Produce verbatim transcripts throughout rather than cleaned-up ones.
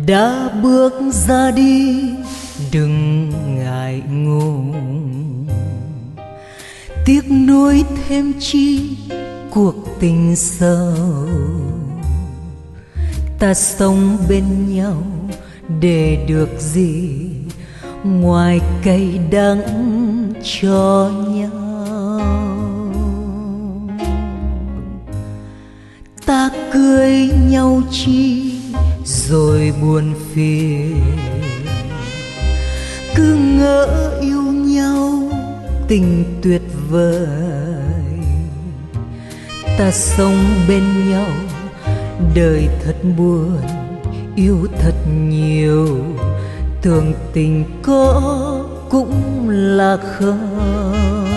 đã bước ra đi đừng ngại ngùng, tiếc nuối thêm chi cuộc tình sâu. Ta sống bên nhau để được gì ngoài cay đắng cho nhau. Ta cưới nhau chi rồi buồn phiền, cứ ngỡ yêu nhau tình tuyệt vời. Ta sống bên nhau đời thật buồn, yêu thật nhiều, tưởng tình có cũng là không.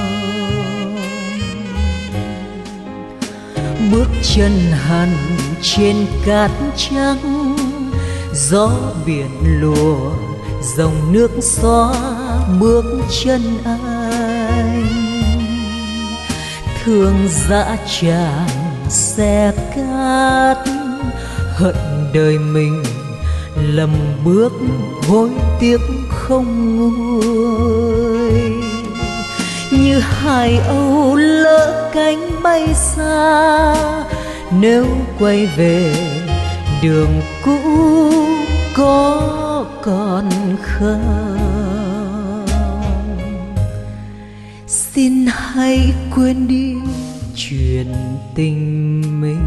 Bước chân hằn trên cát trắng, gió biển lùa dòng nước xóa bước chân anh. Thương dã tràng xe cát, hận đời mình lầm bước hối tiếc không nguôi. Như hải âu lỡ cánh bay xa, nếu quay về đường cũ có còn không. Xin hãy quên đi chuyện tình mình,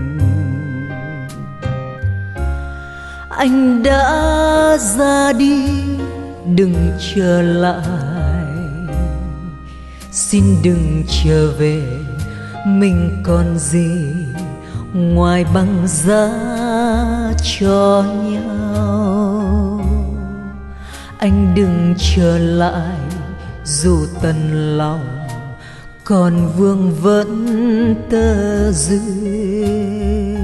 anh đã ra đi đừng trở lại. Xin đừng trở về, mình còn gì ngoài băng giá cho nhau. Anh đừng trở lại dù tận lòng còn vương vấn tơ duyên.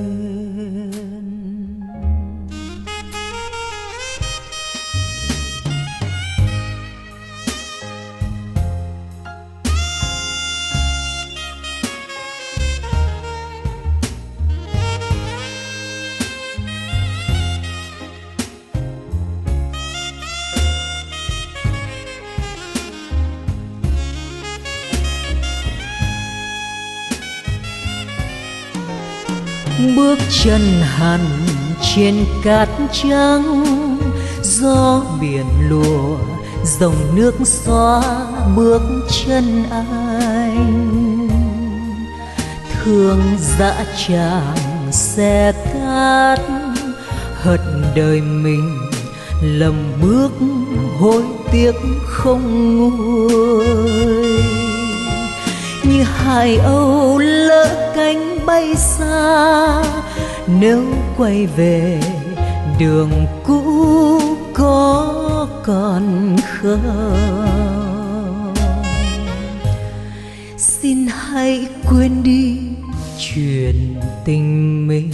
Bước chân hằn trên cát trắng, gió biển lùa dòng nước xóa bước chân anh. Thương dã tràng xe cát, hận đời mình lầm bước hối tiếc không nguôi. Như hải âu lỡ cánh bay xa, nếu quay về đường cũ có còn không. Xin hãy quên đi chuyện tình mình,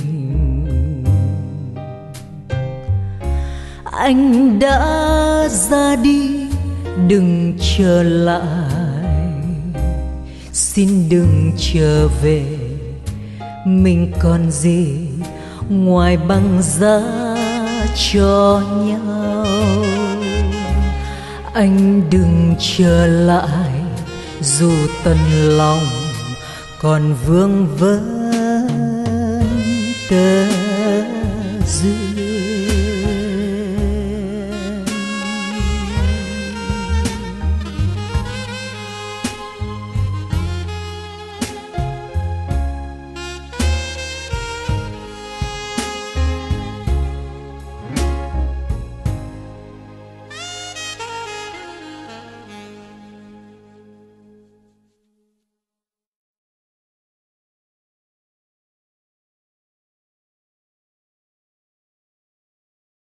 anh đã ra đi đừng trở lại. Xin đừng trở về, mình còn gì ngoài băng giá cho nhau. Anh đừng trở lại dù tận lòng còn vương vấn tơ